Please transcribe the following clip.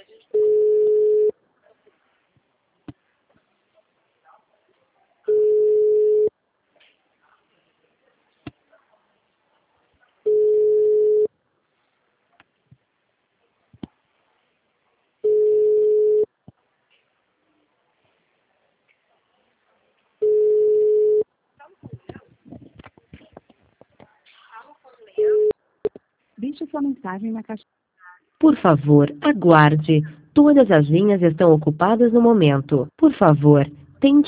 Deixe sua mensagem na caixa. Por favor, aguarde. Todas as linhas estão ocupadas no momento. Por favor, tente